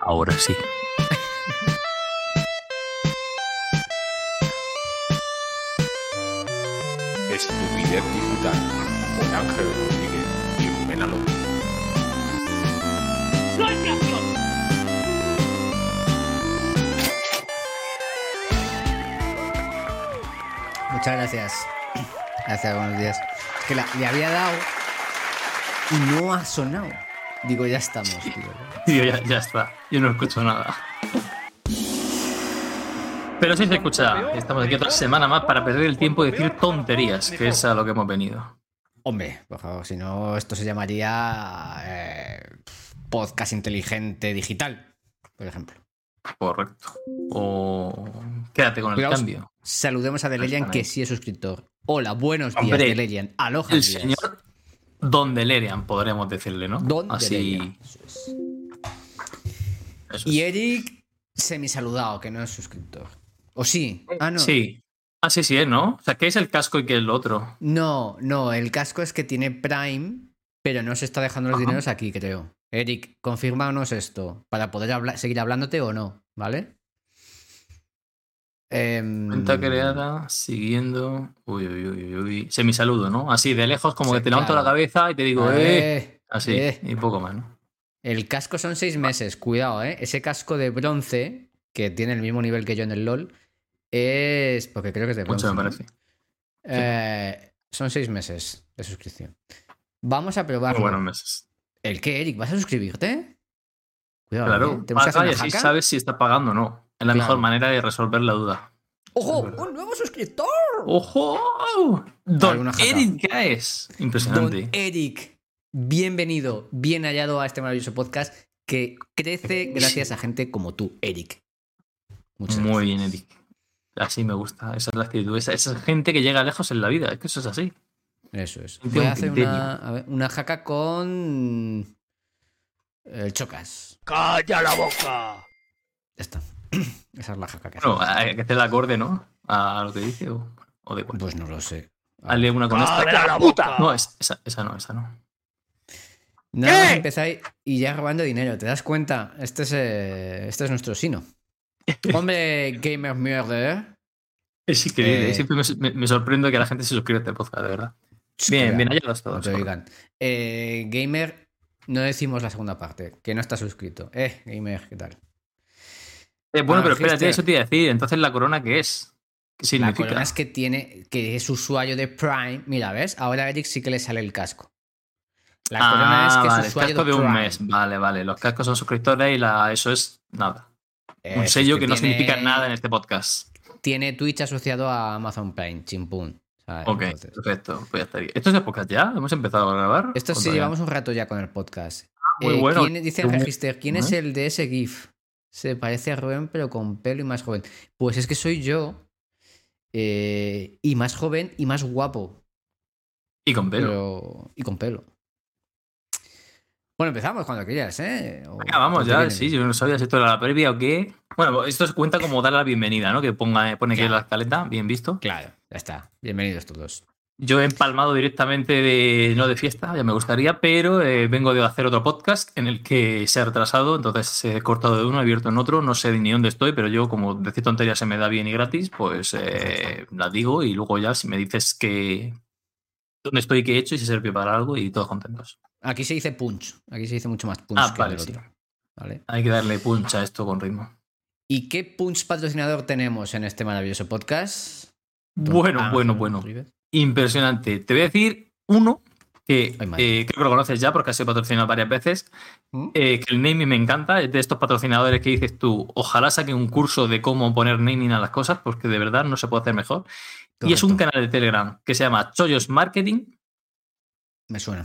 Ahora sí. Estupidez digital con Ángel Rodríguez y Rubén Alonso. Muchas gracias. Gracias, buenos días. Es que le había dado y no ha sonado. Digo, ya estamos, tío. Tío, ya está. Yo no escucho nada. Pero sí se escucha. Estamos aquí otra semana más para perder el tiempo y decir tonterías, que es a lo que hemos venido. Hombre, por favor, si no, esto se llamaría podcast inteligente digital, por ejemplo. Correcto. O quédate con el Cuidaos, cambio. saludemos a Delerian, que sí es suscriptor. Hola, buenos días, Hombre, Delerian. Aloha. El señor Don Delerian, podríamos decirle, ¿no? Don Así. Delerian. Eso es. Y Eric, semisaludado, que no es suscriptor. ¿O sí? Ah, no. Sí. Ah, sí, es, ¿no? O sea, ¿qué es el casco y qué es el otro? No, el casco es que tiene Prime, pero no se está dejando los dineros aquí, creo. Eric, confírmanos esto, para poder seguir hablándote o no, ¿vale? Cuenta creada, siguiendo. Uy. Semisaludo, ¿no? Así, de lejos, como que te levanto la cabeza y te digo, así, y poco más, ¿no? El casco son 6 meses, cuidado, ¿eh? Ese casco de bronce, que tiene el mismo nivel que yo en el LoL, es. Porque creo que es de bronce. Mucho me parece. Sí. Son 6 meses de suscripción. Vamos a probarlo. Muy buenos meses. ¿El qué, Eric? ¿Vas a suscribirte? Cuidado, Claro, paga y así sabes si está pagando o no. Es la mejor manera de resolver la duda. ¡Ojo! ¡Un nuevo suscriptor! ¡Ojo! Don Eric Gaes. Impresionante. Don Eric, bienvenido, bien hallado a este maravilloso podcast que crece gracias a gente como tú, Eric. Muchas gracias. Muy bien, Eric. Así me gusta. Esa es la actitud. Esa gente que llega lejos en la vida. Es que eso es así. Eso es. Voy a hacer una jaca con el Chocas. ¡Calla la boca! Ya está. Esa es la jaca que hacemos. Hay que hacer el acorde, ¿no? A lo que dice o de cuál. Pues no lo sé. Hazle una con esta. ¡Calla la boca! No, esa no. Nada más empezáis y ya robando dinero. ¿Te das cuenta? Este es nuestro sino. Hombre, gamer mierda. Es increíble. Siempre me sorprendo que la gente se suscriba a este podcast, de verdad. Bien, hallados todos. No te digan. Gamer, no decimos la segunda parte, que no está suscrito. Gamer, ¿qué tal? Bueno, pero espérate, eso te iba a decir. Entonces, ¿la corona qué es? ¿Qué significa? La corona es que es usuario de Prime. Mira, ¿ves? Ahora a Eric sí que le sale el casco. La corona es que es usuario casco de Prime. Un mes. Vale. Los cascos son suscriptores y eso es nada. Un sello que no significa nada en este podcast. Tiene Twitch asociado a Amazon Prime, chimpún. Ok, entonces, perfecto. Pues ya estaría. ¿Esto es el podcast ya? ¿Hemos empezado a grabar? Esto sí, llevamos un rato ya con el podcast. Muy bueno. Dice el Register, ¿quién es el de ese GIF? Se parece a Rubén, pero con pelo y más joven. Pues es que soy yo. Y más joven y más guapo. Y con pelo. Y con pelo. Bueno, empezamos cuando quieras, ¿eh? Venga, vamos ya. Sí, yo no sabía si esto era la previa o qué. Bueno, esto se cuenta como dar la bienvenida, ¿no? Que pone que la escaleta, bien visto. Claro, ya está. Bienvenidos todos. Yo he empalmado directamente no de fiesta, ya me gustaría, pero vengo de hacer otro podcast en el que se ha retrasado, entonces he cortado de uno, he abierto en otro, no sé ni dónde estoy, pero yo como decir tonterías se me da bien y gratis, pues las digo y luego ya si me dices que dónde estoy, qué he hecho y si sirve para algo y todos contentos. Aquí se dice punch, aquí se dice mucho más punch que vale, el otro. Sí. ¿Vale? Hay que darle punch a esto con ritmo. ¿Y qué punch patrocinador tenemos en este maravilloso podcast? Bueno. Impresionante. Te voy a decir uno que creo que lo conoces ya porque ha sido patrocinado varias veces. Que el naming me encanta. Es de estos patrocinadores que dices tú, ojalá saquen un curso de cómo poner naming a las cosas porque de verdad no se puede hacer mejor. Correcto. Y es un canal de Telegram que se llama Chollos Marketing. Me suena.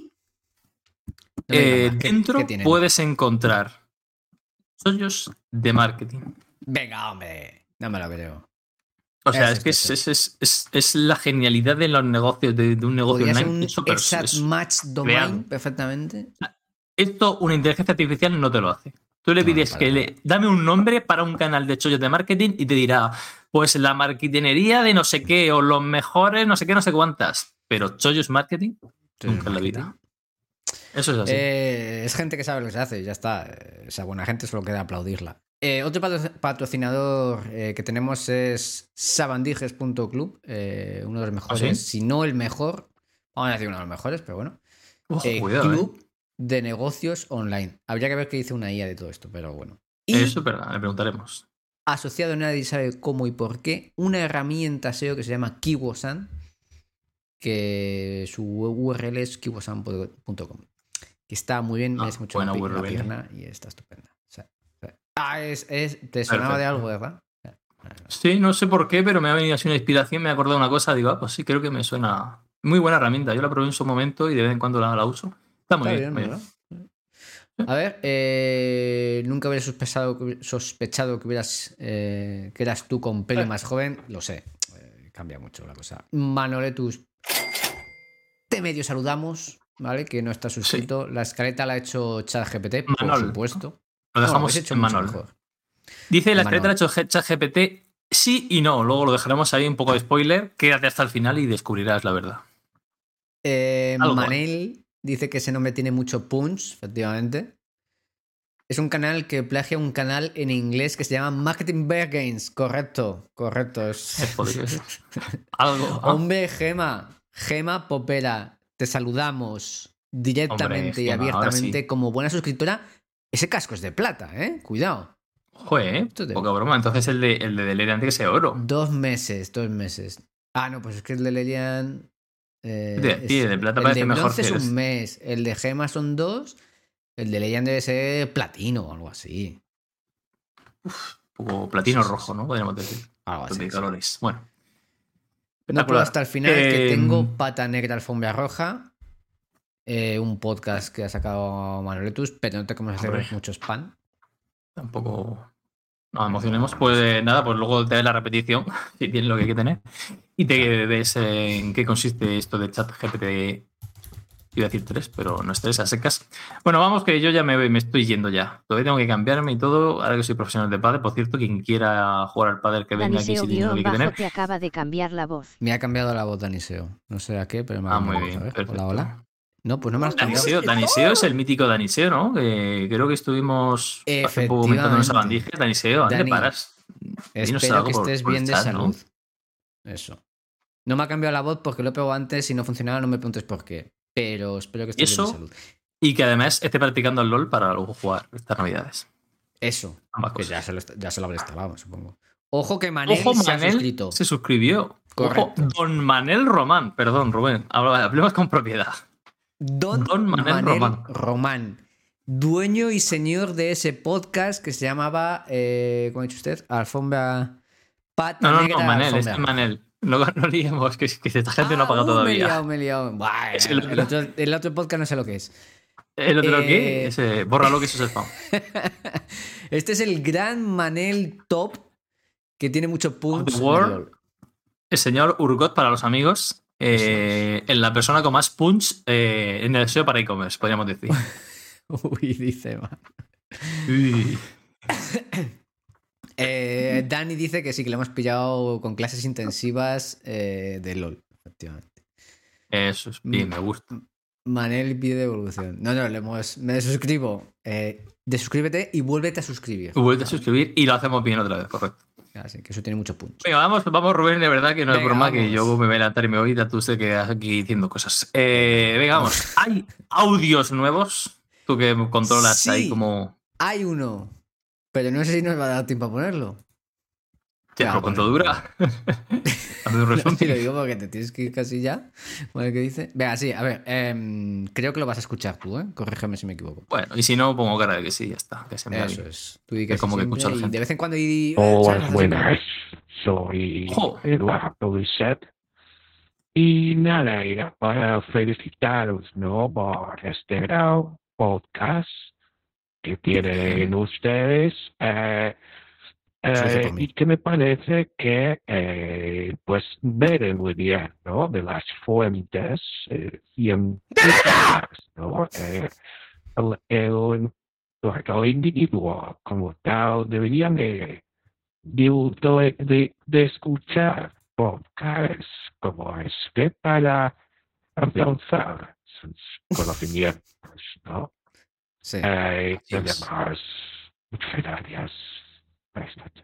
Dentro puedes encontrar chollos de marketing. Venga, hombre. No me lo creo. O sea, es que es la genialidad de los negocios, de un negocio online. ¿Podría ser un match domain perfectamente? Esto una inteligencia artificial no te lo hace. Tú le pides dame un nombre para un canal de chollos de marketing y te dirá, pues la marketinería de no sé qué o los mejores no sé qué, no sé cuántas. Pero chollos marketing, nunca en la vida. Eso es así. Es gente que sabe lo que se hace y ya está. Esa buena gente solo queda aplaudirla. Otro patrocinador que tenemos es sabandijes.club, uno de los mejores, ¿Ah, sí? si no el mejor, vamos a decir uno de los mejores, pero bueno. Ojo, cuidado, Club de negocios online. Habría que ver qué dice una IA de todo esto, pero bueno. Y Eso es verdad, le preguntaremos. asociado, nadie sabe cómo y por qué, una herramienta SEO que se llama Kiwosan, que su URL es kiwosan.com, que está muy bien, merece mucho buena la URL. pierna y está estupenda. Te sonaba de algo, ¿verdad? Sí, no sé por qué, pero me ha venido así una inspiración, me he acordado de una cosa, digo, pues sí, creo que me suena. Muy buena herramienta, yo la probé en su momento y de vez en cuando la uso. Está muy Está bien, bien, muy ¿verdad? bien. A ver, nunca hubiera sospechado que eras tú con pelo más joven. Lo sé, cambia mucho la cosa. Manoletus, te medio saludamos, ¿vale? Que no está suscrito. La escaleta la ha hecho ChatGPT, por Manol, supuesto. lo No, lo habéis dejamos hecho en mucho Manol. mejor. Dice la escaleta la ha Manol. hecho ChatGPT sí y no. Luego lo dejaremos ahí un poco de spoiler. Quédate hasta el final y descubrirás la verdad. Algo hay. Manel dice que ese nombre tiene mucho punch, efectivamente. Es un canal que plagia un canal en inglés que se llama Marketing Bear Gains. Correcto, correcto. Podría ser. Algo. Hombre, Gema Popera, te saludamos directamente Hombre, y Gema, ahora abiertamente sí. como buena suscriptora. Ese casco es de plata, ¿eh? Cuidado. Joder, Esto es de poca broma. Entonces el de Delirium tiene que ser oro. 2 meses, 2 meses. Ah, no, pues es que el de Lelian. Tío, de plata El de parece mejor bronce que es un eres. mes, el de gema son 2, el de Lelian debe ser platino o algo así. Un poco platino Sí, sí, rojo, sí. ¿no? Podríamos decir. Algo así. De Sí. colores. Bueno. No puedo Espectacular. hasta el final que tengo Pata Negra Alfombra Roja, un podcast que ha sacado Manoletus, pero no te como hacer Hombre. mucho spam. Tampoco nos emocionemos. Pues nada, pues luego te ves la repetición, si tienes lo que hay que tener. Y te ves en qué consiste esto de ChatGPT. Iba a decir 3, pero no es 3, a secas. Bueno, vamos, que yo ya me estoy yendo ya. Todavía tengo que cambiarme y todo. Ahora que soy profesional de pádel, por cierto, quien quiera jugar al pádel que venga aquí si tiene lo que hay que tener. Te acaba de cambiar la voz. Me ha cambiado la voz Daniseo. No sé a qué, pero me ha Muy cambiado la voz. bien, A ver, perfecto. hola, hola. No, pues no me lo has cambiado. Daniseo es el mítico Daniseo, ¿no? Que creo que estuvimos hace poco comentando en esa bandija. Daniseo, ¿dónde Dani, paras? Dinos espero algo que estés por bien de chat, salud. ¿no? Eso. No me ha cambiado la voz porque lo he pegado antes y no funcionaba, no me preguntes por qué. Pero espero que estés bien de salud. Y que además esté practicando el LOL para luego jugar estas navidades. Eso. Ambas Que cosas. ya se lo habré instalado, supongo. Ojo que Manel se ha suscrito. Se suscribió. Correcto. Ojo, Don Manel Román. Perdón, Rubén. Hablemos con propiedad. Don Manel Román. Dueño y señor de ese podcast que se llamaba, ¿cómo ha dicho usted? Alfombra Pata Negra. No, Manel, Alfombra. es Manel. No liemos, que esta gente no ha pagado todavía. Me he liado. Buah, Es el otro podcast no sé lo que es. ¿El otro qué? Bórralo, que eso es spam. Este es el gran Manel Top que tiene mucho punch. El señor Urgot para los amigos. En la persona con más punch en el SEO para e-commerce, podríamos decir. Uy, dice man. Uy. Dani dice que sí, que le hemos pillado con clases intensivas de LOL, efectivamente. Eso es bien, me gusta. Manel pide devolución. No, me suscribo. Desuscríbete y vuélvete a suscribir. Vuelve a suscribir y lo hacemos bien otra vez, correcto. Así que eso tiene mucho punch. Venga, vamos, Rubén, de verdad que no es broma, vamos. que yo me voy a levantar y me voy, ya tú te quedas aquí diciendo cosas. Venga, vamos. ¿Hay audios nuevos? Tú que controlas sí, ahí como... Hay uno, pero no sé si nos va a dar tiempo a ponerlo. Pero ¿cuánto dura? No, lo digo porque te tienes que ir casi ya. ¿Vale? ¿Qué dice? Venga, sí, a ver. Creo que lo vas a escuchar tú, ¿eh? Corrígeme si me equivoco. Bueno, y si no, pongo cara de que sí, ya está. Que se me Eso es. Tú di que como que escucha a la y gente. de vez en cuando... Hola, buenas. Soy Eduardo Lisset. Y nada, era para felicitaros, ¿no? Por este gran podcast que tienen ustedes. Y que me parece que pues ven muy bien, ¿no? De las fuentes científicas, ¿no? El individuo como tal deberían de escuchar podcasts como este para afianzar sus conocimientos. ¿no? Sí. Y Así es. además, muchas gracias. Buenas noches.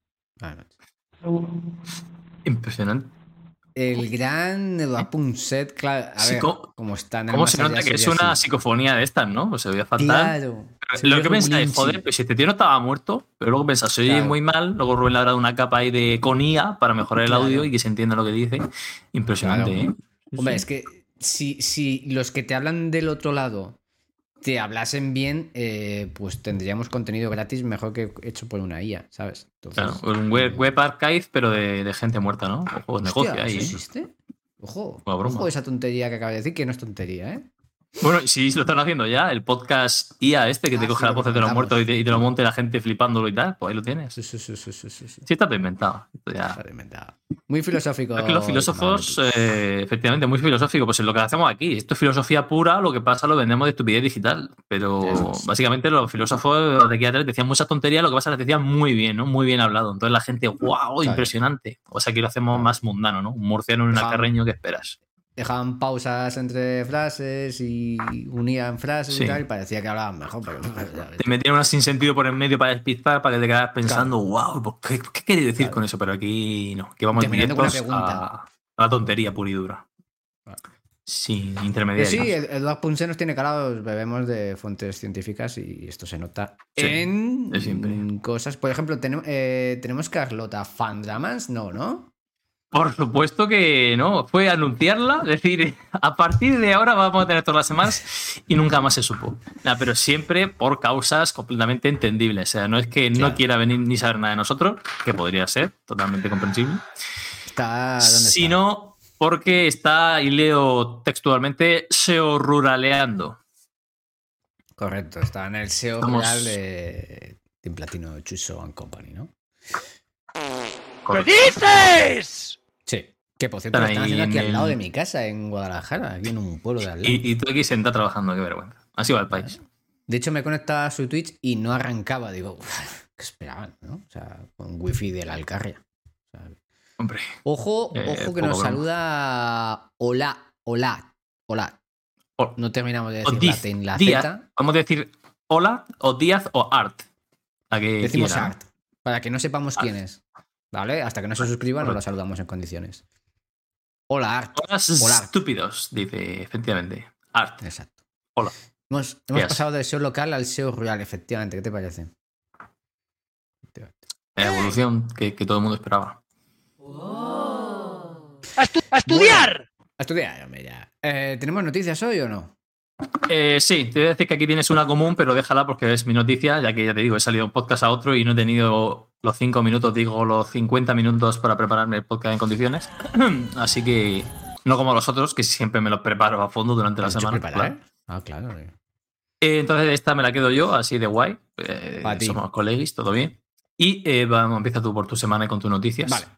Bueno, Impresionante. el gran Eduard Punset, claro, a Sí, ver, ¿cómo, como está en el cómo más se allá nota que es sería una así. psicofonía de estas, ¿no? Pues se veía fatal. Claro. Lo que Sería pensáis, Regulinchi. joder, pues si este tío no estaba muerto, pero luego pensás, se oye Claro. muy mal, luego Rubén le ha dado una capa ahí de con IA para mejorar el Claro. audio y que se entienda lo que dice. Impresionante, Claro. ¿eh? Sí, Hombre, sí. es que si los que te hablan del otro lado te hablasen bien, pues tendríamos contenido gratis mejor que hecho por una IA, ¿sabes? Claro, Entonces, un web archive, pero de gente muerta, ¿no? Ojo, negocio hostia, ahí, ¿eso ¿eh? existe? Ojo, Una broma. ojo esa tontería que acabas de decir, que no es tontería, ¿eh? Bueno, y si lo están haciendo ya, el podcast IA este que te coge Sí, las lo que voces de los comentamos. muertos y te lo monte la gente flipándolo y tal, pues ahí lo tienes. Sí. Sí, está todo inventado. Esto ya. Está inventado. Muy filosófico. Es que los filósofos, efectivamente, muy filosófico, pues es lo que hacemos aquí. Esto es filosofía pura, lo que pasa lo vendemos de estupidez digital. Pero Eso es. básicamente los filósofos de aquí atrás decían muchas tonterías, lo que pasa es que decían muy bien, ¿no? Muy bien hablado. Entonces la gente, wow, impresionante. O sea, aquí lo hacemos Claro. más mundano, ¿no? Un murciano en un Dejaban- acarreño, ¿qué esperas? Dejaban pausas entre frases y unían frases Sí. y tal, y parecía que hablaban mejor, pero ya ves. Te metían unas sin sentido por en medio para despistar, para que te quedas pensando, wow, ¿qué quiere decir Claro. con eso? Pero aquí no, que vamos Terminando con una directos pregunta. a la tontería pura y dura. Claro. Sin Pero intermediarios. sí, Eduard Punset nos tiene calados, bebemos de fuentes científicas y esto se nota Sí, en de siempre. cosas. Por ejemplo, tenemos Carlota Fandramas, ¿no? Por supuesto que no, fue anunciarla, decir, a partir de ahora vamos a tener todas las semanas y nunca más se supo. Nah, pero siempre por causas completamente entendibles. O sea, no es que no Claro. quiera venir ni saber nada de nosotros, que podría ser totalmente comprensible, Está ¿dónde está? sino porque está, y leo textualmente, SEO ruraleando. Correcto, está en el SEO Estamos- rural de Team Platino Chuso and Company, ¿no? ¿Qué dices? Sí. Que por cierto, lo Están están ahí haciendo aquí en al lado el- de mi casa, en Guadalajara, aquí en un pueblo de al lado. Y tú aquí sentado trabajando, qué vergüenza. Así va el país. De hecho, me conectaba a su Twitch y no arrancaba. Digo, "Uf, ¿qué esperaban? ¿No? O sea, con wifi de la Alcarria. O sea, Hombre, ojo que poco nos broma. saluda Hola. O- No terminamos de o decir Diz, la Díaz. Z. Vamos a decir hola, o Díaz, o Art. La que Decimos quiera. Art, para que no sepamos quién es. ¿Vale? Hasta que no se suscriba, no lo saludamos en condiciones. Hola, Art. Hola, Hola. estúpidos, dice, efectivamente. Art. Exacto. Hola. Hemos haces? pasado del SEO local al SEO rural, efectivamente. ¿Qué te parece? La evolución que todo el mundo esperaba. ¡A estudiar! A estudiar, hombre, ya. ¿Tenemos noticias hoy o no? Sí, te voy a decir que aquí tienes una común, pero déjala porque es mi noticia, ya que ya te digo, he salido de un podcast a otro y no he tenido los 5 minutos, digo, los 50 minutos para prepararme el podcast en condiciones. Así que no como los otros, que siempre me los preparo a fondo durante la ¿Has hecho semana. preparar? Claro. Ah, claro. Entonces esta me la quedo yo, así de guay. Pa' ti. Somos colegis, todo bien. Y vamos, empieza tú por tu semana y con tus noticias. Vale.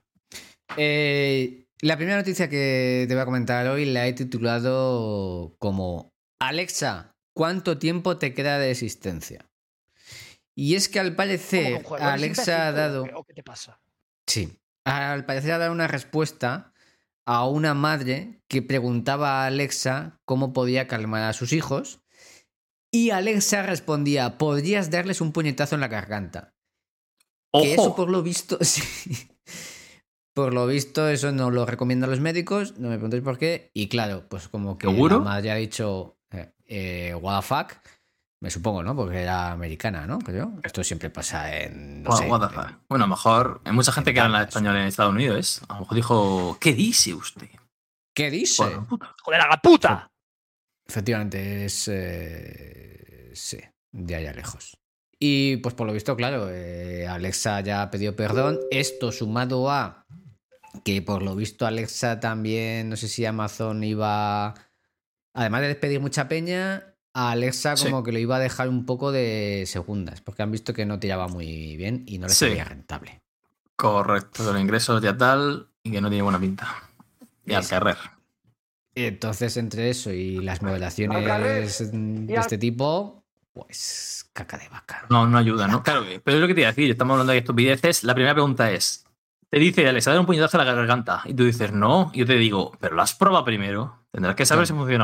La primera noticia que te voy a comentar hoy la he titulado como Alexa, ¿cuánto tiempo te queda de existencia? Y es que al ¿Cómo que parecer un juego? ¿Eres Alexa ha imbécil dado... ¿O qué te pasa? Sí. Al parecer ha dado una respuesta a una madre que preguntaba a Alexa cómo podía calmar a sus hijos y Alexa respondía, podrías darles un puñetazo en la garganta. Que eso ¡Ojo! por lo visto, sí. Por lo visto eso no lo recomiendan los médicos, no me preguntéis por qué. Y claro, pues como que ¿Seguro? la madre ha dicho, what the fuck, me supongo, ¿no? Porque era americana, ¿no? Creo. Esto siempre pasa en, no sé, What the fuck. Bueno, a lo mejor hay mucha gente que habla Dallas. español en Estados Unidos. A lo mejor dijo, ¿qué dice usted? ¿Qué dice? Bueno, puta. ¡Joder, a la puta! Efectivamente, es... sí, de allá lejos. Y pues por lo visto, claro, Alexa ya ha pedido perdón. Esto sumado a que por lo visto Alexa también, no sé si Amazon iba... Además de despedir mucha peña, a Alexa Sí. como que lo iba a dejar un poco de segundas, porque han visto que no tiraba muy bien y no le Sí. salía rentable. Correcto, los ingresos ya tal y que no tiene buena pinta. Y al Sí. carrer. Entonces, entre eso y las moderaciones de este tipo, pues caca de vaca. No ayuda, ¿no? Claro, pero es lo que te iba a decir, estamos hablando de estupideces. La primera pregunta es, te dice Alexa, dar un puñetazo a la garganta. Y tú dices, no. Y yo te digo, pero lo has probado primero. Tendrás que saber Claro. si funciona o no.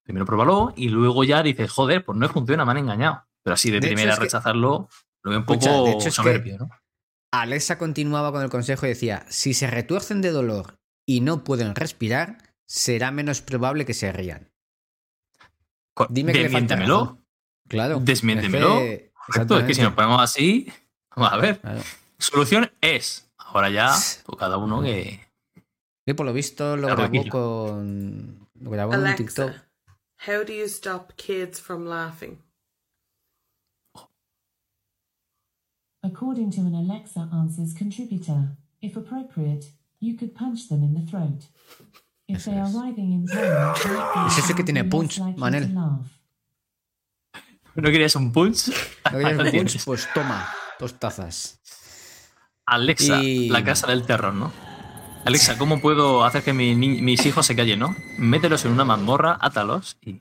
primero pruébalo y luego ya dices, joder, pues no funciona, me han engañado. Pero así de De hecho, primera es que- rechazarlo, lo veo un Escucha, poco de hecho, es que- soberbio, ¿no? Alexa continuaba con el consejo y decía, si se retuercen de dolor y no pueden respirar, será menos probable que se rían. Dime que le falta Desmiéntemelo. razón. Claro. Desmiéntemelo. Es que- Correcto, es que si nos exactamente. ponemos así, vamos a ver. Claro. Solución es, ahora ya, pues cada uno que... Y por lo visto lo Claro, grabó Kilo. con... Lo grabó en un TikTok. Alexa, how do you stop kids from laughing? According to an Alexa Answers contributor, if appropriate, you could punch them in the throat. If they are writhing in pain, Es ese que tiene punch, Manel. ¿No querías un punch? ¿No quieres un Tienes. punch? Pues toma, 2 tazas. Alexa, Y- la casa del terror, ¿no? Alexa, ¿cómo puedo hacer que mis hijos se callen, no? Mételos en una mazmorra, átalos y...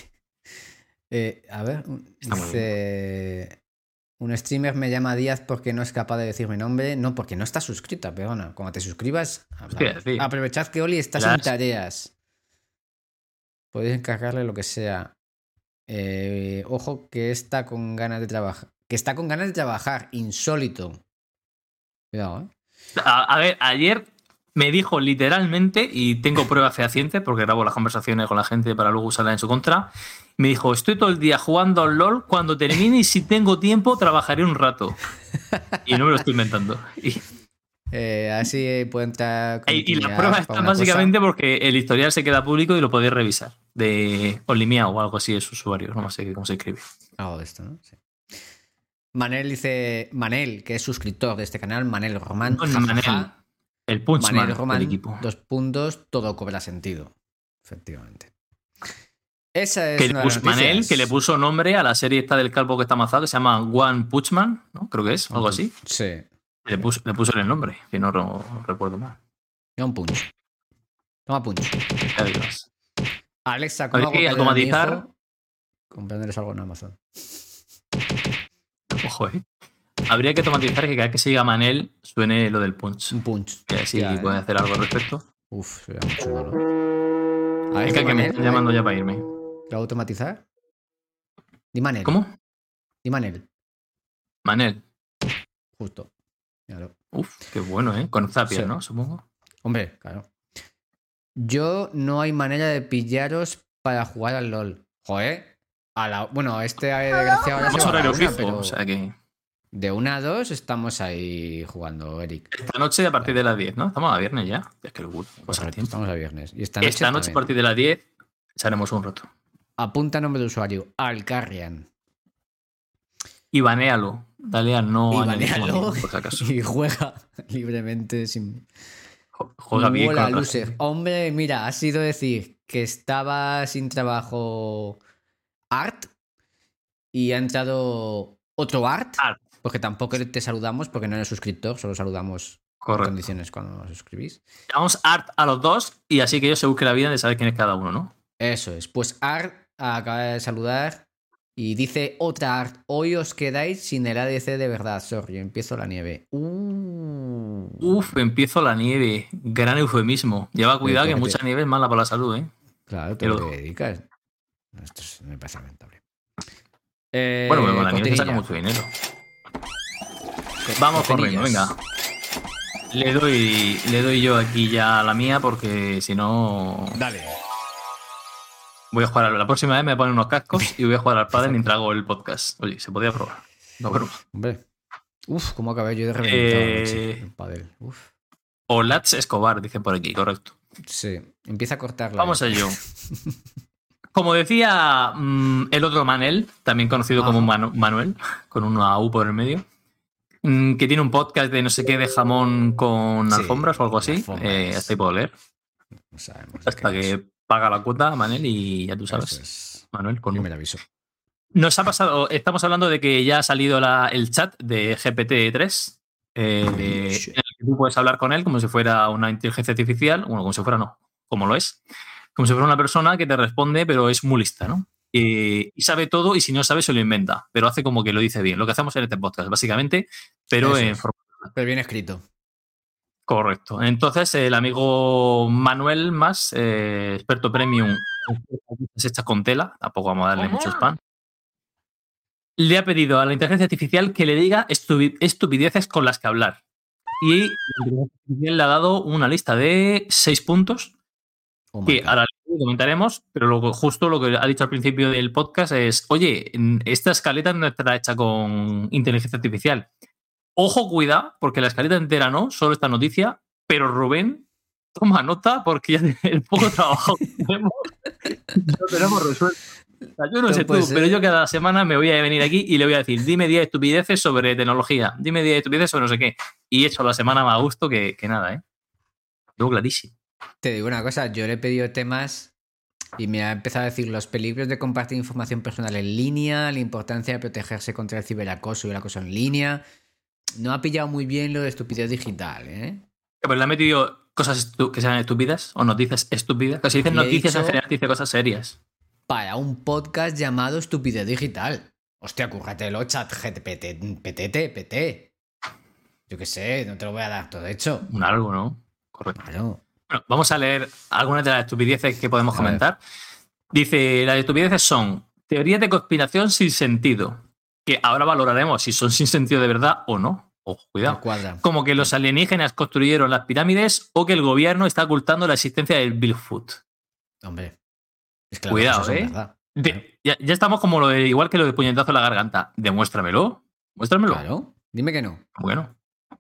A ver, Está muy dice... Un streamer me llama Díaz porque no es capaz de decir mi nombre. No, porque no está suscrita, perdona. Cuando te suscribas, Hostia, sí. aprovechad que Oli está Las- sin tareas. Podéis encargarle lo que sea. Ojo que está con ganas de trabajar. Que está con ganas de trabajar. Insólito. Cuidado, ¿eh? A ver, ayer me dijo literalmente, y tengo pruebas fehacientes porque grabo las conversaciones con la gente para luego usarlas en su contra, me dijo, estoy todo el día jugando al LOL, cuando termine y si tengo tiempo trabajaré un rato. Y no me lo estoy inventando. Así puede entrar. Y las continuidad pruebas para están una cosa. básicamente porque el historial se queda público y lo podéis revisar. De Olimiao o algo así es usuario, no sé cómo se escribe. Algo de esto, ¿no? Sí. Manel dice. Manel, que es suscriptor de este canal, Manel Román. No, jajaja. Manel, el Punchman Manel del Román, equipo. 2 puntos, todo cobra sentido. Efectivamente. Esa es Que le una de puso, las noticias. Manel, que le puso nombre a la serie esta del calvo que está amazado, que se llama One Punch Man, ¿no? Creo que es, algo así. Sí. Le puso el nombre, si no recuerdo mal. Toma un punch. Toma punch. Ya digas. Alexa, ¿cómo Hay que hago para ayudar a mi automatizar. hijo? Comprándoles algo en Amazon. Ojo, Habría que automatizar que cada vez que se diga Manel suene lo del punch. Un punch. Que así Ya, pueden hacer algo al respecto. Uf, sería mucho malo. A ver, Es que me Manel, están llamando ya para irme. ¿lo voy a automatizar? Di Manel. ¿Cómo? Di Manel. Manel. Justo. Míralo. Uf, qué bueno, ¿eh? Con Zapier, Sí. ¿no? Supongo. Hombre, claro. Yo no hay manera de pillaros para jugar al LOL. Joder. Bueno, este desgraciado ahora se Vamos va a a la horario una, fijo, pero o sea que... de 1 a 2 estamos ahí jugando, Eric. Esta noche a partir de las 10, ¿no? Estamos a viernes ya. Es que locura. Pasa el Correcto, tiempo. estamos a viernes. Y esta Esta noche a también. partir de las 10 echaremos un rato. Apunta nombre de usuario. Alcarrian. Y banéalo. Dale a no Y añadir como banéalo. amigo, por si acaso. Y juega libremente sin... Juega bien Mola, con otra loser. gente. Hombre, mira, ha sido decir que estaba sin trabajo Art y ha entrado otro Art. Art. Porque tampoco te saludamos porque no eres suscriptor, solo saludamos en Correcto. condiciones cuando nos suscribís. Llamamos Art a los dos y así que ellos se busquen la vida de saber quién es cada uno, ¿no? Eso es. Pues Art acaba de saludar y dice otra Art. Hoy os quedáis sin el ADC de verdad. Sorry, empiezo la nieve. Uf, empiezo la nieve. Gran eufemismo. Lleva cuidado que Fíjate. mucha nieve es mala para la salud, ¿eh? Claro, te Pero- lo dedicas. Esto me parece lamentable. Bueno, con la nieve se saca cortinilla. mucho dinero. Vamos corriendo, Cortinillas. venga. Le doy yo aquí ya la mía porque si no Dale. voy a jugar. La próxima vez me ponen unos cascos y voy a jugar al pádel mientras hago el podcast. Oye, se podía probar. No, broma. Hombre. Uf, cómo acabé yo de reventar anoche, el pádel. Uf. O Lats Escobar, dicen por aquí, correcto. Sí, empieza a cortarla. Vamos a ello. Como decía el otro Manel, también conocido como Manuel, con una U por el medio, que tiene un podcast de no sé qué de jamón con Sí, alfombras o algo así. alfombras. Hasta ahí puedo leer. No sabemos. Hasta qué es. que paga la cuota, Manel, y ya tú sabes. Eso es. Manuel, con Primer aviso. Nos ha pasado, estamos hablando de que ya ha salido el chat de GPT-3, en el que tú puedes hablar con él como si fuera una inteligencia artificial, bueno, como si fuera no, como lo es, como si fuera una persona que te responde, pero es muy lista, ¿no? Y sabe todo y si no sabe se lo inventa, pero hace como que lo dice bien. Lo que hacemos en este podcast, básicamente, pero Eso en es. forma... Pero bien escrito. Correcto. Entonces, el amigo Manuel Más, experto premium, es hecha con tela, tampoco vamos a darle ¿Cómo? mucho spam, le ha pedido a la inteligencia artificial que le diga estupideces con las que hablar. Y la inteligencia artificial le ha dado una lista de 6 puntos Oh my que God. ahora comentaremos, pero justo lo que ha dicho al principio del podcast es, oye, esta escaleta no estará hecha con inteligencia artificial. Ojo, cuidado, porque la escaleta entera no, solo esta noticia, pero Rubén, toma nota porque ya el poco trabajo que tenemos, lo tenemos resuelto. O sea, yo no No sé puede tú, ser. pero yo cada semana me voy a venir aquí y le voy a decir, dime 10 estupideces sobre tecnología, dime 10 estupideces sobre no sé qué. Y he hecho la semana más a gusto que nada, ¿eh? Yo clarísimo. Te digo una cosa, yo le he pedido temas y me ha empezado a decir los peligros de compartir información personal en línea, la importancia de protegerse contra el ciberacoso y el acoso en línea. No ha pillado muy bien lo de estupidez digital, ¿eh? Pero le ha metido cosas que sean estúpidas o noticias estúpidas. Que si dicen Le he noticias en dicho- general, dice cosas serias. Para un podcast llamado Estupidez Digital. Hostia, cúrratelo, chat PT. Yo qué sé, no te lo voy a dar todo hecho. Un algo, ¿no? Correcto. Claro. Bueno, vamos a leer algunas de las estupideces que podemos A ver. comentar. Dice, las estupideces son teorías de conspiración sin sentido, que ahora valoraremos si son sin sentido de verdad o no. Ojo, Me cuidado. cuadra. Como que los alienígenas construyeron las pirámides o que el gobierno está ocultando la existencia del Bigfoot. Hombre. Es que las Cuidado, cosas son ¿eh? verdad. Ya estamos como igual que lo de puñetazo en la garganta. Demuéstramelo. Muéstramelo. Claro. Dime que no. Bueno.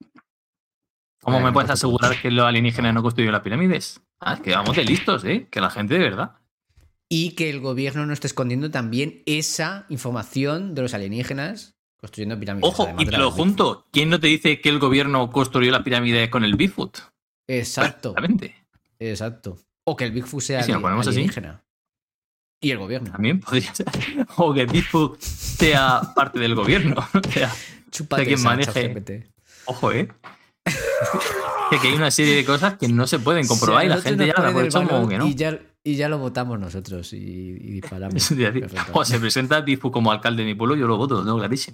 ¿Cómo Bueno, me puedes no te asegurar que los alienígenas no construyeron las pirámides? Ah, es que vamos de listos, ¿eh? Que la gente de verdad. Y que el gobierno no esté escondiendo también esa información de los alienígenas construyendo pirámides. Ojo, además y de te las lo Bigfoot. junto. ¿Quién no te dice que el gobierno construyó las pirámides con el Bigfoot? Exacto. Exactamente. Exacto. O que el Bigfoot sea Y si nos ponemos así. alienígena. Y el gobierno. También podría ser. O que el Bigfoot sea parte del gobierno. O sea, Chúpate quien esa, maneje. ChatGPT. ojo, ¿eh? Que hay una serie de cosas que no se pueden comprobar Sí, y la nosotros gente ya nos la ponen el aprovecha como balón que no. Y ya lo votamos nosotros y disparamos. Eso te iba a decir. Perfecto. O se presenta el Bigfoot como alcalde de mi pueblo, yo lo voto, lo tengo clarísimo.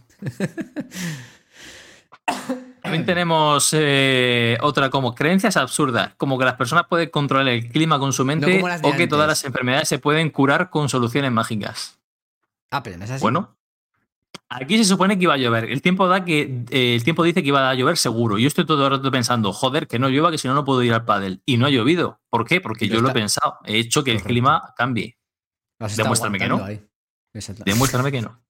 También tenemos otra como creencias absurdas, como que las personas pueden controlar el clima con su No mente como las de o que antes. todas las enfermedades se pueden curar con soluciones mágicas. Ah, pero no es así. Bueno, aquí se supone que iba a llover. El tiempo dice que iba a llover seguro. Yo estoy todo el rato pensando, joder, que no llueva, que si no, no puedo ir al pádel. Y no ha llovido. ¿Por qué? Porque Pero yo lo he está- pensado. He hecho que el Correcto. clima cambie. Has estado demuéstrame que no. aguantando ahí. Exacto. Demuéstrame que no.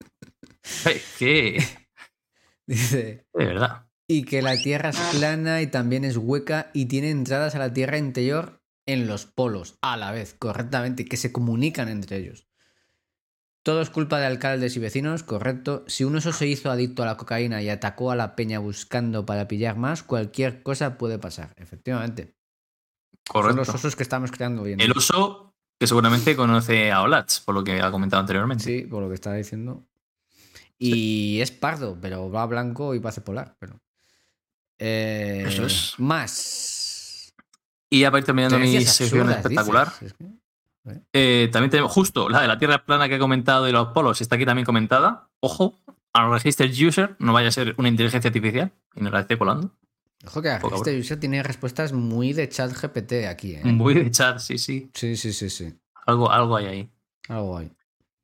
Que Dice, de verdad. y que la Tierra es plana y también es hueca y tiene entradas a la Tierra interior en los polos a la vez, correctamente, que se comunican entre ellos. Todo es culpa de alcaldes y vecinos, correcto. Si un oso se hizo adicto a la cocaína y atacó a la peña buscando para pillar más, cualquier cosa puede pasar, efectivamente. Son los Correcto. osos que estamos creando hoy en día. El oso que seguramente conoce a Olats, por lo que ha comentado anteriormente. Sí, por lo que estaba diciendo. Y es pardo, pero va blanco y pase polar. Pero... Eso es. Más. Y ya para ir terminando mi Creencias sección absurdas, espectacular, dices. Es que- también tenemos justo la de la Tierra plana que he comentado de los polos, está aquí también comentada. Ojo, al register user, no vaya a ser una inteligencia artificial y nos la esté colando. Ojo que Poca este user tiene respuestas muy de chat GPT aquí, ¿eh? Muy de chat, sí, sí. Sí. Algo hay ahí. Algo hay.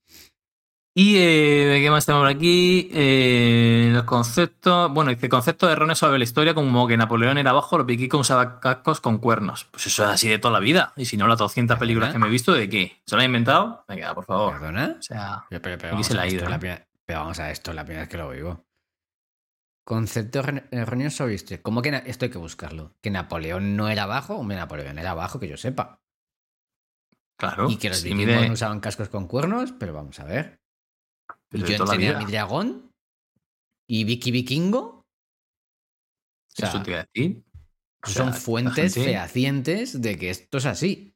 Y ¿qué más tenemos por aquí? Los conceptos. Bueno, dice conceptos erróneos sobre la historia, como que Napoleón era bajo, lo piqué usaba cascos con cuernos. Pues eso es así de toda la vida. Y si no, las 200 películas que me he visto, ¿de qué? ¿Se lo han inventado? Venga, por favor. ¿Perdona? O sea, Pero aquí vamos se la a ha esto, ido, es la ¿eh? pero vamos a esto, es la primera vez que lo oigo. Concepto erróneo sobre historia. ¿Cómo que esto hay que buscarlo? ¿Que Napoleón no era bajo? Hombre, Napoleón era bajo, que yo sepa. Claro. Y que los si vikingos mide- no usaban cascos con cuernos, pero vamos a ver. ¿Y Desde yo toda la tenía vida. mi dragón? ¿Y Vicky Vikingo? O sea, Eso te iba a decir. O sea, son la fuentes gente- fehacientes de que esto es así.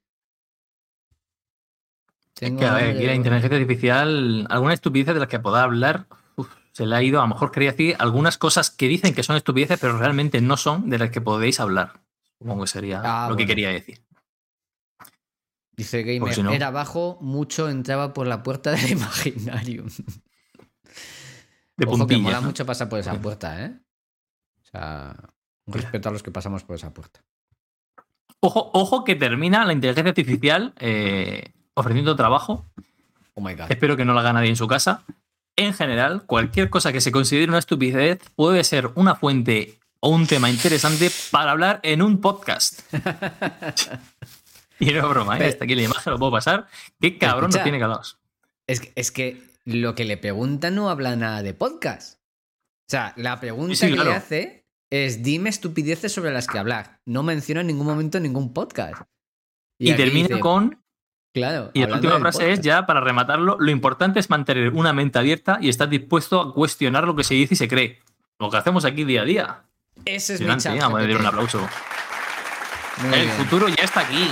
Es que, a ver, aquí la inteligencia artificial, alguna estupidez de las que pueda hablar, se le ha ido. A lo mejor quería decir algunas cosas que dicen que son estupideces, pero realmente no son de las que podéis hablar. Supongo que sería lo que bueno. quería decir. Dice Gamer, Porque si no- era bajo, mucho entraba por la puerta del Imaginarium. De Ojo que puntillas, mola ¿no? mucho pasar por esa puerta, ¿eh? O sea, Un respeto a los que pasamos por esa puerta. Ojo que termina la inteligencia artificial ofreciendo trabajo. Oh my god. Espero que no lo haga nadie en su casa. En general, cualquier cosa que se considere una estupidez puede ser una fuente o un tema interesante para hablar en un podcast. Y no es broma, ¿eh? Hasta aquí la imagen lo puedo pasar. Qué cabrón Escucha, nos tiene calados. Es que lo que le pregunta no habla nada de podcast. O sea, la pregunta Sí, que claro. le hace es dime estupideces sobre las que hablar. No menciona en ningún momento ningún podcast. Y aquí termina dice, con... Claro. Y la hablando última del frase es, podcast. ya para rematarlo, lo importante es mantener una mente abierta y estar dispuesto a cuestionar lo que se dice y se cree. Lo que hacemos aquí día a día. Ese es mi Impresionante, chat. vamos a dar un GPT. aplauso. Muy El bien. futuro ya está aquí.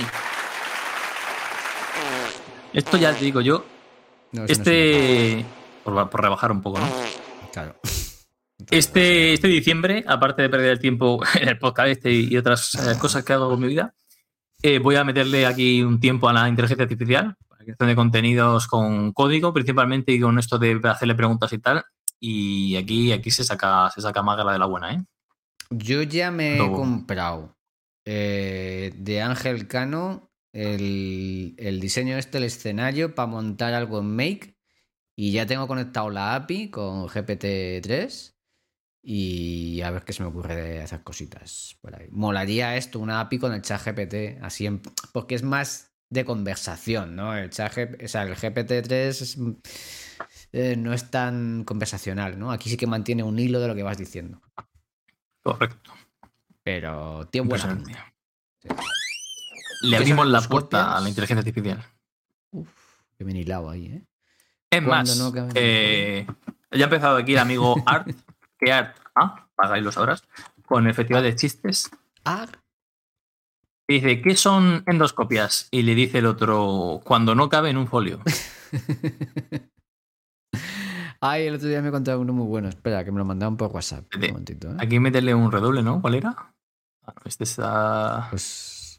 Esto ya te digo yo. No, eso no se Por rebajar un poco, ¿no? nota. Claro. Este diciembre, aparte de perder el tiempo en el podcast y otras cosas que hago con mi vida, voy a meterle aquí un tiempo a la inteligencia artificial, para creación de contenidos con código, principalmente, y con esto de hacerle preguntas y tal. Y aquí se saca magra de la buena, ¿eh? Yo ya me he Luego. comprado de Ángel Cano el diseño el escenario para montar algo en Make y ya tengo conectado la API con GPT-3 y a ver qué se me ocurre de hacer cositas por ahí. Molaría esto, una API con el chat GPT, así porque es más de conversación, ¿no? El GPT-3 no es tan conversacional, ¿no? Aquí sí que mantiene un hilo de lo que vas diciendo. Correcto. Pero tiene buena Impresionante. pinta. Le ¿Qué abrimos son la tus puerta copias? a la inteligencia artificial. Uf, qué bien hilado ahí, ¿eh? Es Cuando más, no cabe ya ha empezado aquí el amigo Art, que Art, pagáis lo sabrás, con el festival de chistes. Ah, Y dice, ¿qué son endoscopias? Y le dice el otro, cuando no cabe en un folio. ay, el otro día me contaron uno muy bueno. Espera, que me lo mandaron por WhatsApp. Un Vete. momentito, ¿eh? Aquí meterle un redoble, ¿no? ¿Cuál era? Ah, no, este está... Pues,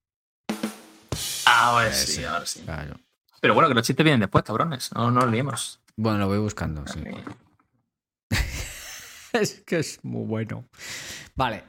Ahora sí, ahora sí. claro. Pero bueno, que los chistes vienen después, cabrones. No nos liemos. Bueno, lo voy buscando, sí. Es que es muy bueno. Vale.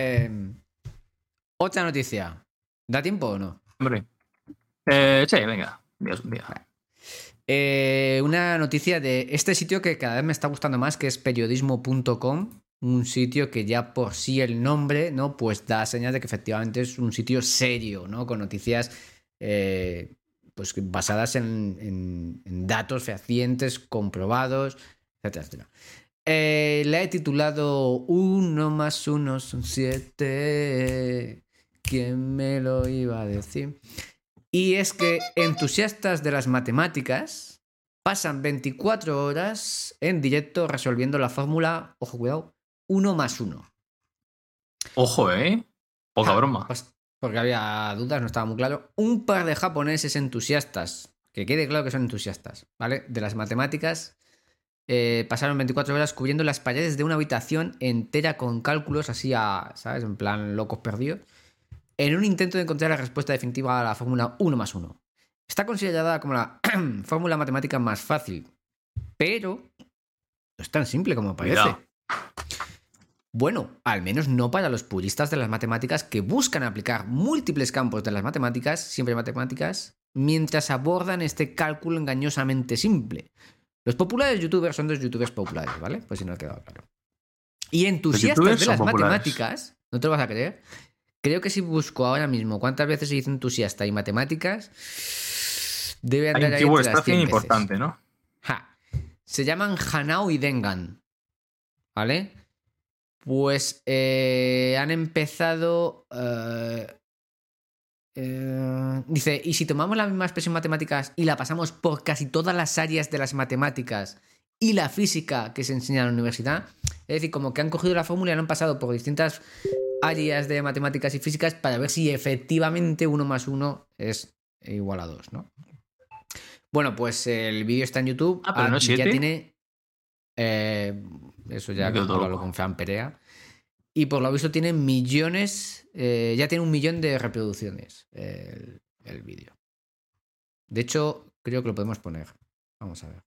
Otra noticia. ¿Da tiempo o no? Hombre. Sí, venga. Dios, un día. Una noticia de este sitio que cada vez me está gustando más, que es periodismo.com, un sitio que ya por sí el nombre, ¿no? Pues da señal de que efectivamente es un sitio serio, ¿no? Con noticias pues basadas en datos fehacientes, comprobados, etcétera, etcétera. La he titulado 1 más 1 son 7. ¿Quién me lo iba a decir? Y es que entusiastas de las matemáticas pasan 24 horas en directo resolviendo la fórmula, ojo, cuidado, 1 más 1. Ojo, ¿eh? Poca broma. Pues porque había dudas, no estaba muy claro. Un par de japoneses entusiastas, que quede claro que son entusiastas, ¿vale? De las matemáticas, pasaron 24 horas cubriendo las paredes de una habitación entera con cálculos así ¿sabes? En plan locos perdidos, en un intento de encontrar la respuesta definitiva a la fórmula 1 más 1. Está considerada como la fórmula matemática más fácil, pero no es tan simple como parece. Cuidado. Bueno, al menos no para los puristas de las matemáticas que buscan aplicar múltiples campos de las matemáticas, siempre matemáticas, mientras abordan este cálculo engañosamente simple. Los populares youtubers son dos youtubers populares, ¿vale? Pues si no ha quedado claro. Y entusiastas youtubers de son las populares. matemáticas, no te lo vas a creer, creo que si busco ahora mismo cuántas veces se dice entusiasta y matemáticas, debe Hay andar un ahí keyword entre las 100 stuffing veces. importante, ¿no? Ja. Se llaman Hanao y Dengan, ¿vale? Pues han empezado... dice, y si tomamos la misma expresión matemáticas y la pasamos por casi todas las áreas de las matemáticas y la física que se enseña en la universidad, es decir, como que han cogido la fórmula y la han pasado por distintas áreas de matemáticas y físicas para ver si efectivamente 1 más 1 es igual a 2, ¿no? Bueno, pues el vídeo está en YouTube. Pero no es ya 7. tiene... eso ya Me quedo todo hablo loco. con Fran Perea. Y por lo visto tiene millones, ya tiene 1 millón de reproducciones el vídeo. De hecho, creo que lo podemos poner. Vamos a ver.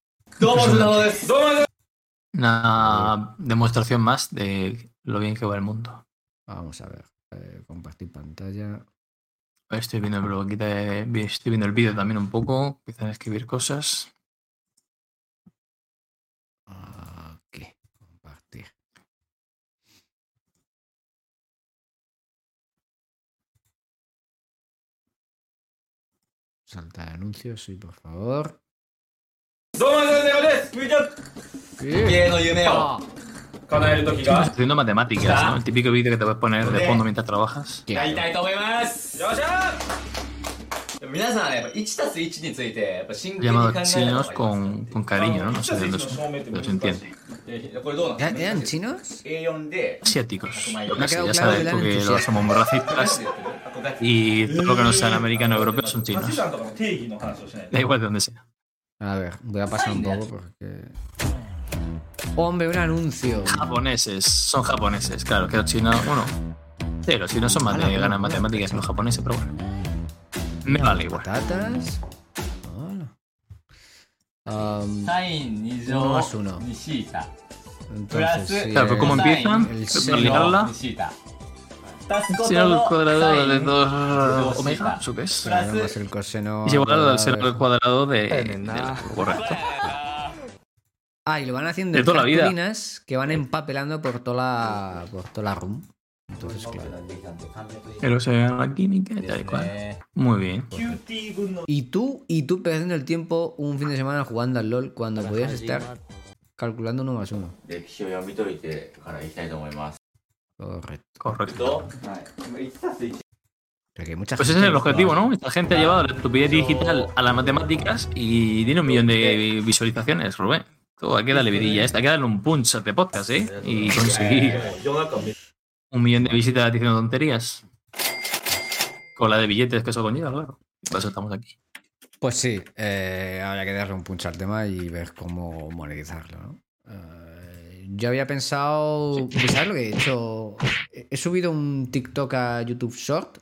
Una demostración más de lo bien que va el mundo. Vamos a ver. Compartir pantalla. Estoy viendo el blog, estoy viendo el vídeo también un poco. Empiezan a escribir cosas. Aquí. Compartir. Salta de anuncios, sí, por favor. Ah, Estás haciendo matemáticas, ¿no? El típico vídeo que te puedes poner de fondo mientras trabajas. claro. Llamados chinos con cariño, ¿no? No sé de dónde son, pero se entiende. ¿Eran chinos? Asiáticos. Me ha No sé, quedado ya claro sabes del tú que entusiasmo. los somos muy racistas y todo lo que no sean americanos o europeos son chinos. Da igual de dónde sea. A ver, voy a pasar un poco porque... Hombre, un anuncio. Japoneses, son japoneses, claro, que los chinos, bueno, sí, los chinos son más de ganas matemáticas que los japoneses, pero bueno. Me vale igual. Patatas. Hola. 1 más 1. Entonces, sí, Claro, pero ¿cómo empiezan? el Para seno. ligarla. Si no, el cuadrado de 2 omega, ¿eso qué es? Pero más el coseno. Es igual al a seno ver. al cuadrado del correcto. Ah, y lo van haciendo De en toda la vida. cartulinas que van empapelando por toda la room. Entonces, claro. Pero se ve la química y tal y cual. Muy bien. Y tú perdiendo el tiempo un fin de semana jugando al LOL cuando podías estar calculando 1 más 1. 歴史を読み解いてからいきたいと思います。 Correcto. Correcto. 1+1 Pero que hay mucha Pues ese es gente el objetivo, ¿no? Esta gente ha llevado la estupidez digital a las matemáticas y tiene 1 millón de visualizaciones, Rubén. Todo, hay que darle vidilla a esta, hay que darle un punch de podcast, ¿eh? Y conseguir 1 millón de visitas diciendo tonterías. Con la de billetes que eso conlleva, claro. Por eso estamos aquí. Pues sí, habrá que darle un punch al tema y ver cómo monetizarlo, ¿no? Yo había pensado, ¿sabes lo que he hecho? He subido un TikTok a YouTube Short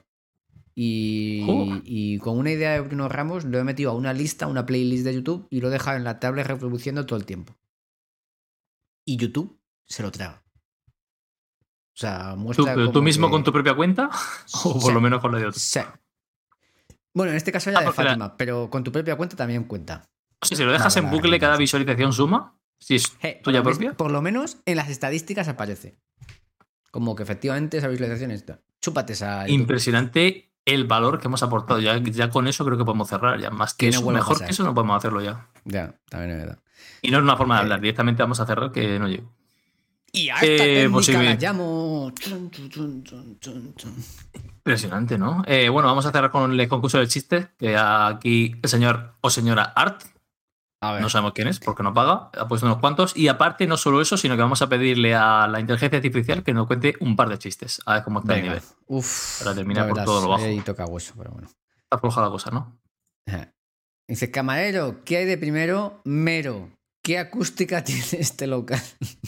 y con una idea de Bruno Ramos lo he metido a una lista, una playlist de YouTube y lo he dejado en la tablet reproduciendo todo el tiempo. Y YouTube se lo traga. O sea, muestra ¿Tú como mismo que- con tu propia cuenta? ¿O por Sí. lo menos con la de otros? Sí. Bueno, en este caso era de porque Fátima, pero con tu propia cuenta también cuenta. O sea, si lo dejas en Vale, bucle, vale. cada visualización suma. Si es tuya propia. Por lo menos en las estadísticas aparece. Como que efectivamente esa visualización está. Chúpate esa. YouTube. Impresionante el valor que hemos aportado. Ya con eso creo que podemos cerrar. Ya más que Que no eso, vuelva a mejor pasar. que eso no podemos hacerlo ya. Ya, también es verdad. Y no es una forma de hablar. Directamente vamos a cerrar que no llego. Y a esta técnica pues sí, la bien. llamo. Chun, chun, chun, chun, chun, chun. Impresionante, ¿no? Bueno, vamos a cerrar con el concurso del chiste. Que aquí el señor o señora Art, A ver. no sabemos quién es porque no paga, ha puesto unos cuantos. Y aparte, no solo eso, sino que vamos a pedirle a la inteligencia artificial que nos cuente un par de chistes. A ver cómo está el Venga. nivel. Uf. Para terminar ya por verás, todo lo bajo. Ahí toca hueso, pero bueno. Está floja la cosa, ¿no? Dice, camarero, ¿qué hay de primero? Mero. ¿Qué acústica tiene este local?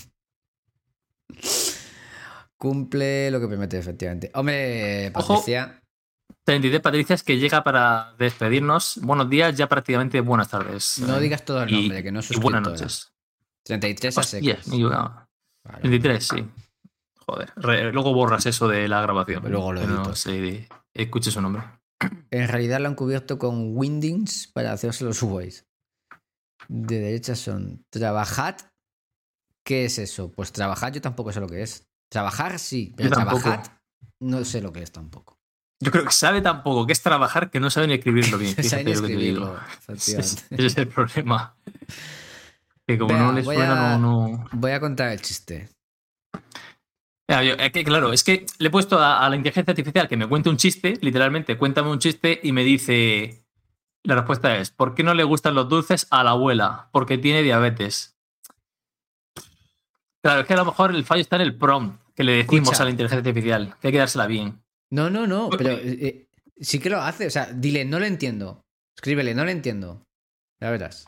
Cumple lo que promete, efectivamente. Hombre, Ojo. Patricia. 33 Patricias que llega para despedirnos. Buenos días, ya prácticamente buenas tardes. No digas todo el Y- nombre, que no es y buenas suscriptora. noches. 33 a Hostia, secas. me he equivocado. Vale. 33, sí. Joder. Luego borras eso de la grabación. Luego lo Que no edito. se escuche su nombre. En realidad lo han cubierto con Windings para hacerse los subways. De derecha son trabajad. ¿Qué es eso? Pues trabajar yo tampoco sé lo que es. Trabajar sí, pero Yo tampoco. trabajad no sé lo que es tampoco. Yo creo que sabe tan poco que es trabajar que no sabe ni escribirlo bien. No sabe ni Fíjate lo que te digo. escribirlo, efectivamente. Ese es el problema. Que como Venga, no le voy suena, a- no. Voy a contar el chiste. Es que, claro, es que le he puesto a la inteligencia artificial que me cuente un chiste, literalmente, cuéntame un chiste y me dice. La respuesta es: ¿por qué no le gustan los dulces a la abuela? Porque tiene diabetes. Claro, es que a lo mejor el fallo está en el prompt que le decimos Escucha. a la inteligencia artificial, que hay que dársela bien. No, pero sí que lo hace. O sea, dile, no lo entiendo. Escríbele, no lo entiendo. Ya verás.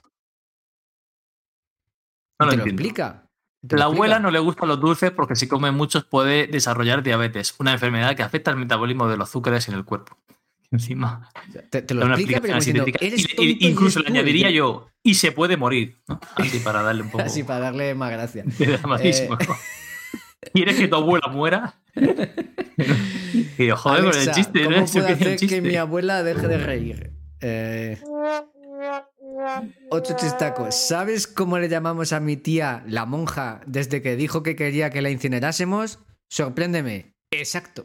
No Y lo te lo entiendo. explica. Te lo La explica. abuela no le gustan los dulces porque si come muchos puede desarrollar diabetes, una enfermedad que afecta al metabolismo de los azúcares en el cuerpo. Encima, Te lo da una explica, pero como explicación diciendo, así eres tétrica. tonto y Incluso eres le tú el añadiría que-". yo, y se puede morir, ¿no? Así para darle un poco Así para darle más gracia. de dramático. ¿Quieres que tu abuela muera? Y yo, joder, con el Alexa, chiste, ¿cómo ¿no? Eso puedo que es el hacer que chiste. mi abuela deje de reír? Otro chistaco. ¿Sabes cómo le llamamos a mi tía, la monja, desde que dijo que quería que la incinerásemos? Sorpréndeme. Exacto.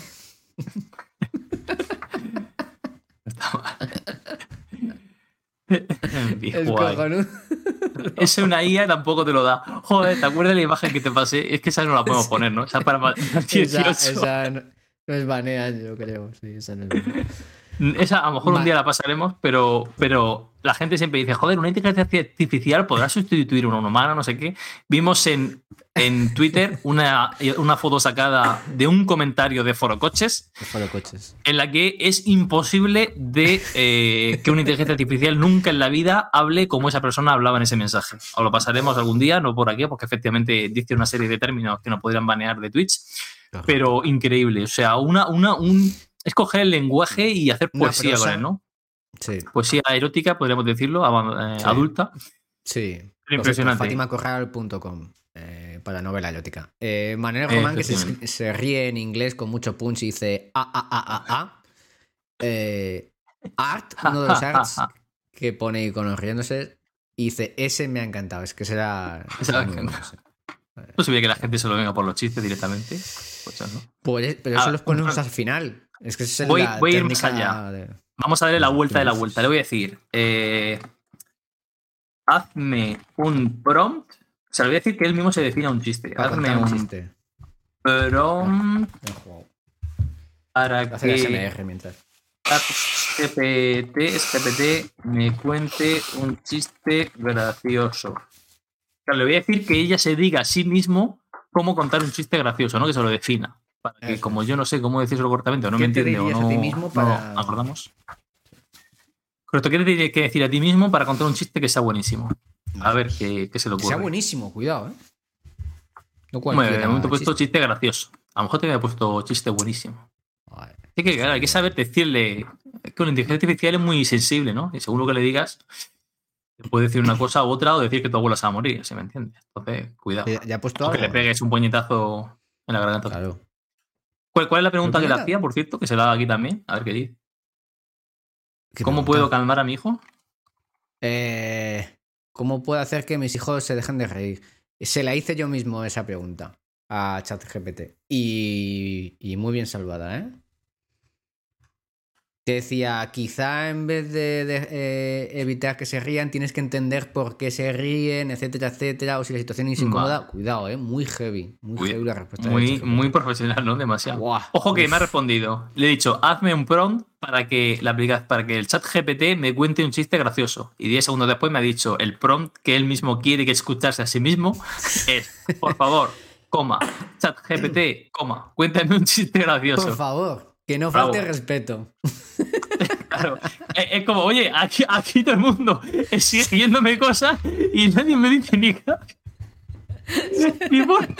Es Guay. cojonudo. Ese una IA tampoco te lo da. Joder, ¿te acuerdas de la imagen que te pasé? Es que esa no la podemos poner, ¿no? Esa para más 18. Esa nos banean, yo creo. Sí, esa no es buena. Esa a lo mejor un día la pasaremos, pero la gente siempre dice, joder, una inteligencia artificial podrá sustituir a una humana, no sé qué. Vimos en Twitter una foto sacada de un comentario de Forocoches en la que es imposible de que una inteligencia artificial nunca en la vida hable como esa persona hablaba en ese mensaje. Os lo pasaremos algún día, no por aquí, porque efectivamente dice una serie de términos que nos podrían banear de Twitch, pero increíble. O sea, es coger el lenguaje y hacer poesía con él, ¿no? Sí. Poesía erótica, podríamos decirlo, adulta. Sí. Impresionante. FatimaCorral.com para novela erótica. Manuel Román, que se ríe en inglés con mucho punch y dice Art, uno de los arts que pone iconos riéndose, y dice, ese me ha encantado. Es que será... No sabía que la gente se lo venga por los chistes directamente. Pues, ¿no? Pero eso los ponemos al final. Es que voy a ir más allá. Vamos a darle la vuelta de la vuelta. Le voy a decir, hazme un prompt. O sea, le voy a decir que él mismo se defina un chiste. Hazme un chiste. Prompt para que SMR mientras. GPT me cuente un chiste gracioso. O sea, le voy a decir que ella se diga a sí mismo cómo contar un chiste gracioso, ¿no? Que se lo defina. Para que, como yo no sé cómo decirlo correctamente, o no me entiende, o no, a ti mismo para... no acordamos. Correcto, ¿qué te tienes que decir a ti mismo para contar un chiste que sea buenísimo? A ver qué se le ocurre. Que sea buenísimo, cuidado, ¿eh? No bueno, de momento he puesto chiste gracioso. A lo mejor te había puesto chiste buenísimo. Vale. Así que, claro, hay que saber decirle que una inteligencia artificial es muy sensible, ¿no? Y según lo que le digas, te puede decir una cosa u otra o decir que tu abuela se va a morir, ¿se me entiende? Entonces, cuidado. ¿Ya ha puesto o que algo? le pegues un puñetazo en la garganta. Claro. ¿Cuál es la pregunta que le hacía, por cierto? Que se la haga aquí también. A ver qué dice. ¿Cómo puedo calmar a mi hijo? ¿Cómo puedo hacer que mis hijos se dejen de reír? Se la hice yo mismo esa pregunta a ChatGPT. Y muy bien salvada, ¿eh? Te decía, quizá en vez de evitar que se rían, tienes que entender por qué se ríen, etcétera, etcétera. O si la situación es incómoda, cuidado, muy heavy. Muy heavy la respuesta. Muy profesional, ¿no? Demasiado. Wow. Ojo que me ha respondido. Le he dicho, hazme un prompt para que el chat GPT me cuente un chiste gracioso. Y 10 segundos después me ha dicho, el prompt que él mismo quiere que escucharse a sí mismo es, por favor, chat GPT, cuéntame un chiste gracioso. Por favor. Que no falte respeto. Claro. Es como, oye, aquí todo el mundo sigue siguiéndome cosas y nadie me dice ni nada. Y bueno.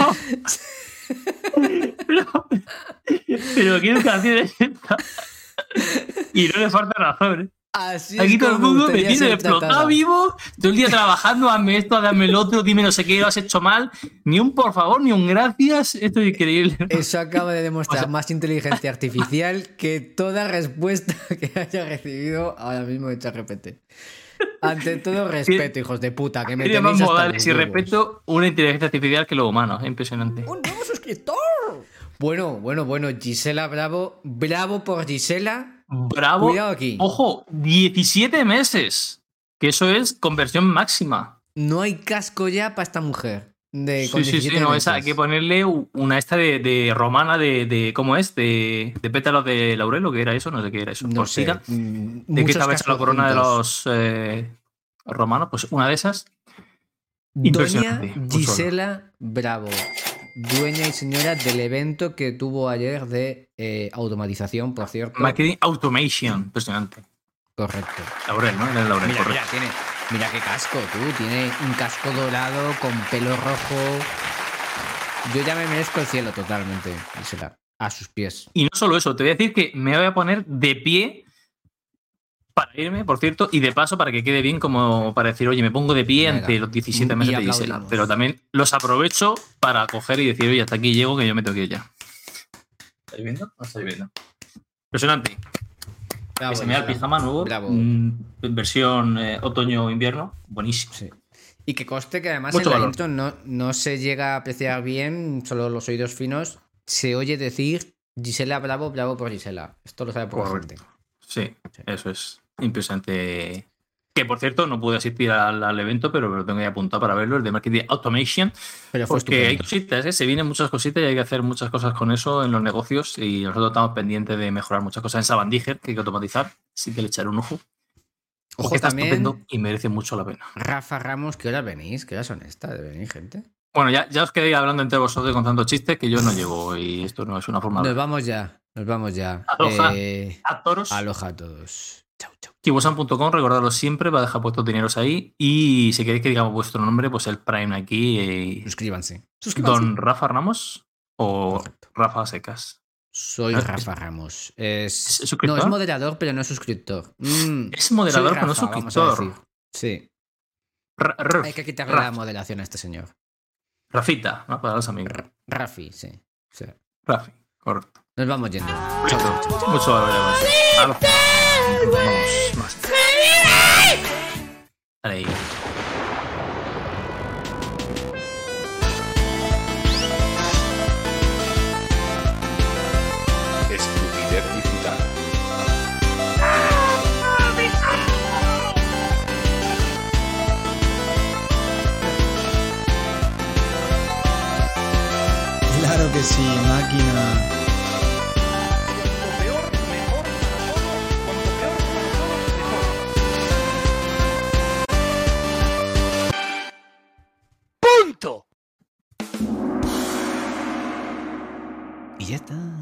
Pero ¿qué educación es esta? Y no le falta razón, ¿eh? Así aquí todo el mundo me tiene explotado vivo, todo el día trabajando, hazme esto, hazme el otro, dime no sé qué, lo has hecho mal. Ni un por favor, ni un gracias. Esto es increíble. Eso acaba de demostrar más inteligencia artificial que toda respuesta que haya recibido ahora mismo de ChatGPT. Ante todo, respeto, hijos de puta, que me tenéis más hasta modales los y huevos. respeto una inteligencia artificial que lo humano. Es impresionante. ¡Un nuevo suscriptor! Bueno, Gisela Bravo. Bravo por Gisela. Bravo. Cuidado aquí. Ojo, 17 meses. Que eso es conversión máxima. No hay casco ya para esta mujer. Sí, no, esa hay que ponerle una esta de romana de ¿cómo es? De pétalos de laurel, ¿o qué era eso? No sé qué era eso. No sé. ¿De qué estaba hecha la corona de los romanos? Pues una de esas. Doña Gisela Bravo, dueña y señora del evento que tuvo ayer de automatización, por cierto. Marketing Automation, impresionante. Correcto. Laurel, ¿no? Era el laurel, Mira qué casco, tú. Tiene un casco dorado con pelo rojo. Yo ya me merezco el cielo totalmente, Gisela, a sus pies. Y no solo eso, te voy a decir que me voy a poner de pie para irme, por cierto, y de paso para que quede bien, como para decir, oye, me pongo de pie ante los 17 meses de Gisela. Pero también los aprovecho para coger y decir, oye, hasta aquí llego, que yo me tengo que ir ya. ¿Estáis viendo? No estáis viendo. Impresionante. Bravo, Que se me da el Gisela. pijama nuevo. Bravo. Versión otoño-invierno. Buenísimo. Sí. Y que conste que además Mucho en la valor. intro no se llega a apreciar bien, solo los oídos finos. Se oye decir Gisela Bravo, bravo por Gisela. Esto lo sabe poca Correcto. gente. Sí, eso es impresionante. Que por cierto, no pude asistir al evento, pero lo tengo ahí apuntado para verlo, el de Marketing Automation. Pero fue Porque hay estupendo. cositas, se vienen muchas cositas y hay que hacer muchas cosas con eso en los negocios. Y nosotros estamos pendientes de mejorar muchas cosas en Sabandiger, que hay que automatizar. Así que le echaré un ojo. Ojo Porque está también, estupendo y merece mucho la pena. Rafa Ramos, ¿qué hora venís? ¿Qué hora son estas de venir, gente? Bueno, ya os quedé hablando entre vosotros y contando chistes que yo no llego y esto no es una forma Nos de. vamos ya, nos vamos ya. Aloha. A toros. Aloha a todos. Chau, chau. Kibosan.com, recordadlo siempre, va a dejar puestos dineros ahí. Y si queréis que digamos vuestro nombre, pues el Prime aquí. Suscríbanse. Don Rafa Ramos o Correcto. Rafa Secas. Soy ¿Es- Rafa Ramos. ¿Es No, suscriptor? es moderador, pero no es suscriptor. Es moderador, Soy pero no es Rafa, vamos a suscriptor. decir. Sí. Hay que quitarle Raf. la moderación a este señor. Rafita, ¿no? Para los amigos. Rafi, sí. Rafi, correcto. Nos vamos yendo. Chau, chau, chau, chau. Mucho valor. Vamos, más. Ahí. Estupidez digital. Claro que sí, máquina. Cuanto peor, mejor para todos. Cuanto peor para todos, mejor. ¡Punto! Y ya está.